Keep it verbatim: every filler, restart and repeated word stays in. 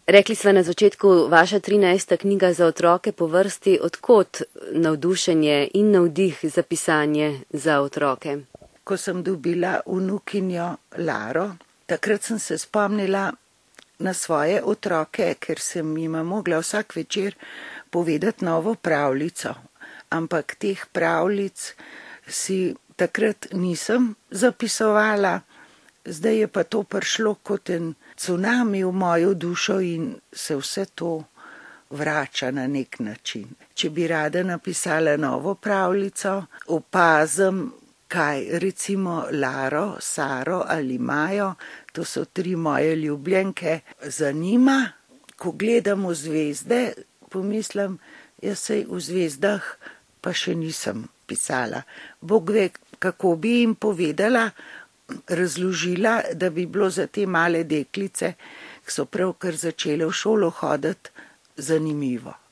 Rekli sva na začetku, vaša trinajsta knjiga za otroke po vrsti, od kod navdušenje in navdih za pisanje za otroke? Ko sem dobila vnukinjo Laro, takrat sem se spomnila na svoje otroke, ker sem jima mogla vsak večer povedati novo pravljico. Ampak teh pravljic si takrat nisem zapisovala, zdaj je pa to prišlo kot en cunami v mojo dušo in se vse to vrača na nek način. Če bi rada napisala novo pravljico, opazim, kaj recimo Laro, Saro ali Majo, to so tri moje ljubljenke, zanima. Ko gledam v zvezde, pomislim, jaz sej v zvezdah pa še nisem pisala. Bog ve, kako bi jim povedala, razložila, da bi bilo za te male deklice, ki so pravkar začele v šolo hoditi, zanimivo.